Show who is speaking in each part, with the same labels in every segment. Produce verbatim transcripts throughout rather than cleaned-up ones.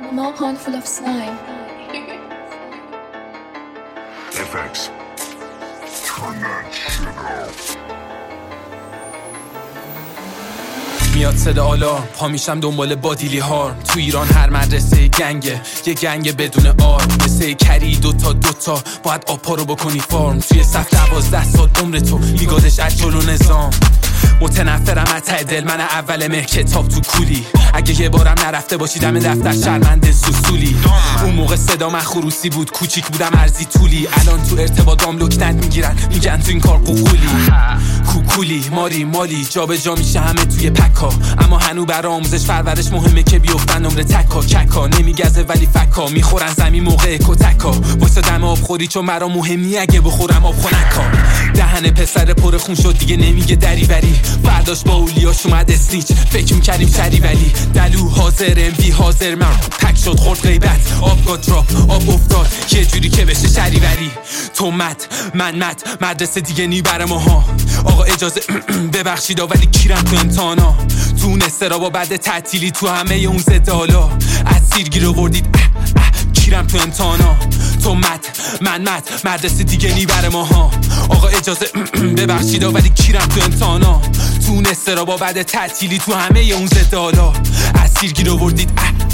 Speaker 1: Small pond full of slime.
Speaker 2: F X. Turn that shit up.
Speaker 3: میاد صدا آلارم، پا میشم دنبال بادیلی هارم. تو ایران هر مدرسه گنگه، یه گنگ بدون آرم. مثل کری دوتا دوتا باید آپا رو بکنی فارم. توی صف دوازده سال عمر تو میگادش از جلو نظام. متنفرم از ته دل، من اول مه کتاب تو کولی. اگه یه بارم نرفته باشی دم دفتر شرمنده سوسولی. اون موقع صدا من خروسی بود، کوچیک بودم ارزی طولی. الان تو ارتباطام لکنت میگیرن، میگن تو این کار قوقولی. کوکولی ماری مالی جا به جا میشه همه توی پکا. اما هنو برای آموزش فرورش مهمه که بیفتن نمره تکا. ککا نمیگزه ولی فکا، میخورن زمین موقع کتکا. واسه دم آب خوری چون مرا مهمی، اگه بخورم آب خنکا. دهن پسر پر خون شد دیگه نمیگه دری بری. فرداش با اولیاش اومد اسنیچ، فکر میکردیم سری ولی دلو حاضر اموی حاضر. من تک شد خورد غیبت، آب گاد دراپ آب افتاد یه جوری که بشه شری وری. تو مت من مت مدرسه دیگه نی بر ماها. آقا اجازه ببخشید ولی کیرم تو امتحانا. تو نسترابا بعد تعطیلی تو همه اون زدالا. از سیرگیر آوردید کیرم تو امتحانا. تو مت من مت مدرسه دیگه نی بر ماها. آقا اجازه ببخشید ولی کیرم تو امتحانا. تو نسترابا بعد تعطیلی تو همه اون زدالا. از سیرگیر آوردید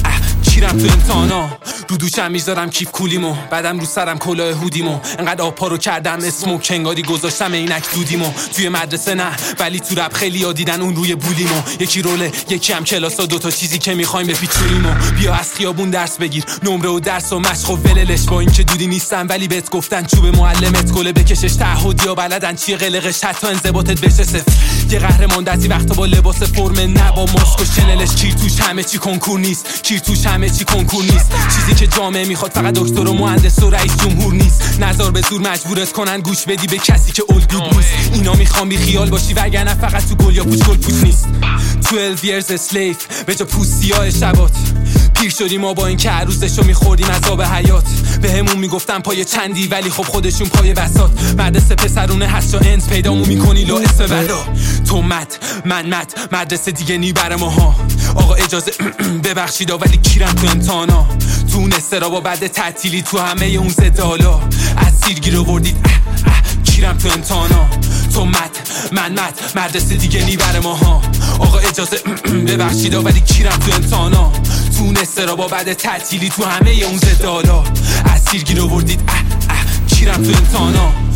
Speaker 3: کیرم تو امتحانا. رو دوشم میذارم کیف کولیمو، بعدم رو سرم کلاه هودیمو. انقدر آپا رو کردم اسموک انگاری گذاشتم عینک دودیمو. توی مدرسه نه ولی تو رپ خیلی ها دیدن اون روی بولیمو. یکی روله یکی هم کلاسا، دوتا چیزی که میخوایم بپیچونیمو. بیا از خیابون درس بگیر، نمره و درس و مشق و وللش. با اینکه دودی نیستن ولی بهت گفتن چوب معلمت گله بکشش. تعهدیا بلدن چیه قلقش، حتی انضباطت بشه صفر. یه قهرمان دستی وقتا با لباس فرم نه با ماسک و شنلش. کیر توش همه چی کنکور نیست، کیر توش همه چی کنکور نیست. چیزی که جامعه میخواد فقط دکتر و مهندس و رئیس جمهور نیست. نظر به زور مجبورت کنن گوش بدی به کسی که الگوت نیست. اینا میخوام بی خیال باشی وگرنه فقط تو گل یا پوچ گل پوچ نیست. دوازده years a slave به جا پوستی های شبات. پیر شدیم ما با این که هر روزشو میخوردیم عذاب حیات. به همون میگفتن پای چندی ولی خب خودشون پای وسط. مدرسه پسرونه هست و انس پیدامو میکنی لا اسم بلا. تو مت من مت مدرسه دیگه نی بر ماها. آقا اجازه ببخشید ولی کیرم تو امتحانا. تو نسترابا بعد تعطیلی تو همه اون زدالا. از سیرگیر آوردید کیرم تو امتحانا. تو مت من مت مدرسه دیگه نی بر ماها. آقا اجازه ببخشید ولی کیرم تو امتحانا. تو نسترابا بعد تعطیلی تو همه اون زدالا. از سیرگیر آوردید کیرم تو امتحانا.